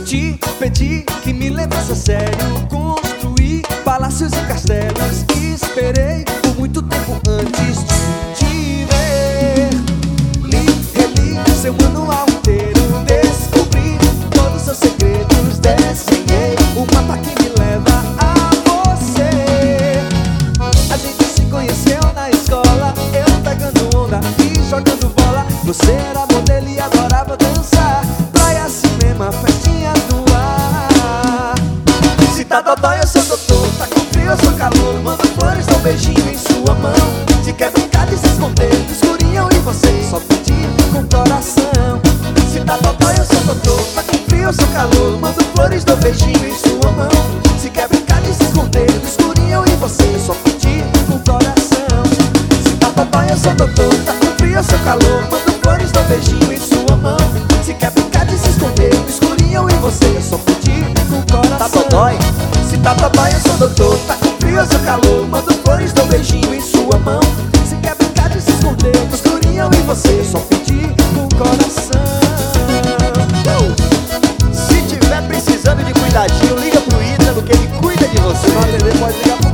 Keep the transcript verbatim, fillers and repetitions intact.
Te pedi que me levasse a sério. Construí palácios e castelos. Esperei por muito tempo antes de te ver. Li, reli seu manual inteiro. Descobri todos os seus segredos. Desenhei o mapa que me leva a você. A gente se conheceu na escola, eu pegando onda e jogando bola. Você era modelo e adorava dançar. Praia, cinema, festinhas no ar. Se tá dodói eu sou doutor, tá com frio eu sou calor. Mando flores, dou um beijinho em sua mão. Se quer brincar de se esconder no escurinho e você só pedir com coração. Se tá dodói eu sou doutor, tá com frio eu sou calor. Mando flores, dou um beijinho em sua mão. Se quer brincar de se esconder no escurinho e você só pedir com coração. Se tá dodói eu sou doutor, tá com frio eu sou calor. Mando flores, dou um beijinho em sua mão. Se quer brincar de se esconder no escurinho e você só pedir com coração. Tá dodói? Se tá dodói eu sou doutor, tá com frio eu sou calor. Mando flores, dou um beijinho em sua mão. Se quer brincar de se esconder no escurinho e você só pedir com coração. Se tiver precisando de cuidadinho, liga pro Ítalo que ele cuida de você. Se não atender, pode ligar pro